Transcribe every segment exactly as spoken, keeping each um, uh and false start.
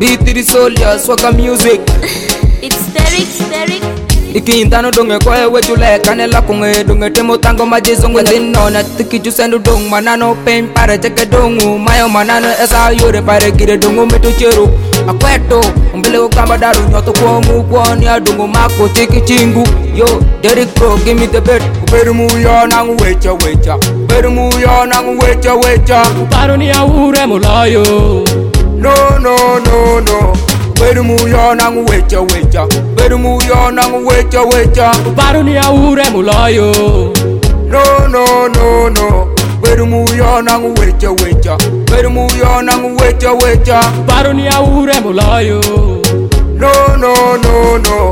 D three soldiers, swagger music. It's Derek, Derek. Ikintano donge kwa ewe chule kanela kunge donge temo tango majizonge dino na tiki chusendu dong manano pain pare cheke dongu mayo manano esa yore pare gire dongu metu cheru akweto umbele ukamba daru nyoto kwa mu kwa ni adongo mako tiki chingu yo Derek Pro give me the beat uberu mu yo nangu wecha wecha uberu mu yo nangu wecha wecha uparo ni aure mulayo no no no no Beru mu yo nangu wecha wecha Beru mu yo nangu wecha wecha uparo ni aure mulayo no no no no Beru mu yo nangu wecha wecha Beru mu yo nangu wecha wecha uparo ni aure mulayo no no no no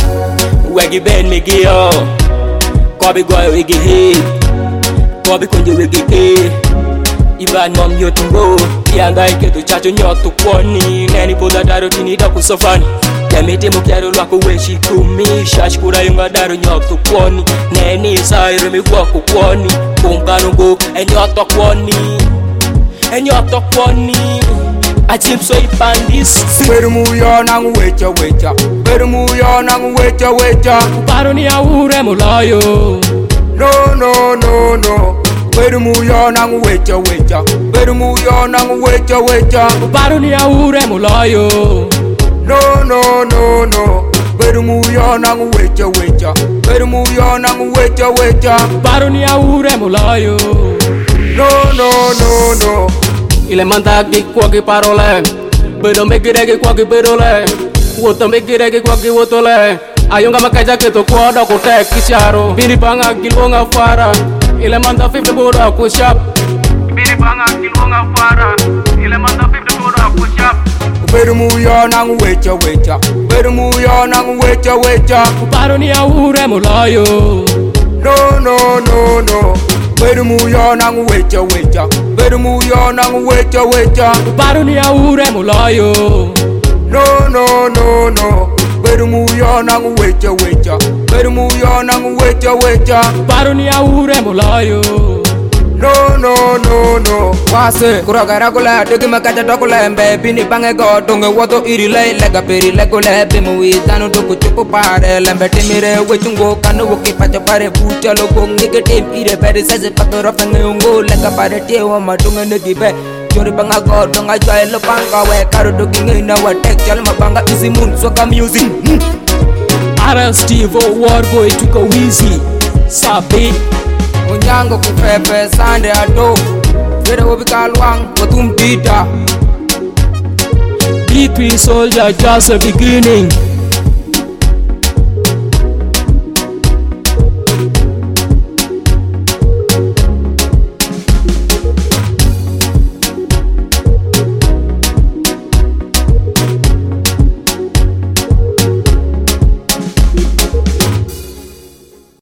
Wegi ben migi yo Kobi goy wegi he Kobi konje wegi he Iban mom yotungo Yanga iketu chacho nyotu kwani Neni boda daro tinida kusofani Yamete mukiaro lwako weshi kumi Shashkura yunga daro nyotu kwani Neni sairo miguako kwani Kumkanungo enyoto kwani Enyoto kwani Achipso ipandis Beru mu yo nangu wecha wecha Beru mu yo nangu wecha wecha uparo ni aure mulayo no no no no Beru mu yo nangu wecha wecha Beru mu yo nangu wecha wecha uparo ni aure mulayo no no no no Beru mu yo nangu wecha wecha Beru mu yo nangu wecha wecha uparo ni aure mulayo no no no no Ile manda ki kwa ki parole Bedo megire ki kwa ki bedole Woto megire ki kwa ki wotole Ayunga makaja keto kwa da kote kicharo Bini banga kilonga fara Ile manda fifty boda kushap Bini banga kilonga fara Ile manda fifty boda kushap Beru mu yo nangu wecha wecha Beru mu yo nangu wecha wecha uparo ni aure mulayo no no no no Beru mu yo nangu wecha wecha Beru mu yo nangu wecha wecha uparo ni aure mulayo no no no no Beru mu yo nangu wecha wecha Beru mu yo nangu wecha wecha uparo ni aure mulayo no no no no Wase kuragara kula dogi makata tokula mbe bini bange go donge woto iri lay lega peri lego le bimu wi tanu doku chupu pare lembe timire wechungo kanu woki pacha pare pucha logo ngike tim ire peri sese pakoro fenge ungo lega pare tie wa madunga negi be Jori banga go donga joy lo banga we karu dogi ngina wa tek chal mabanga easy moon swagger music R S Steve War Boy tuko wizi Sabi Unyango kupepe sande ado Vere wabika luang watum dita D three soldier just a beginning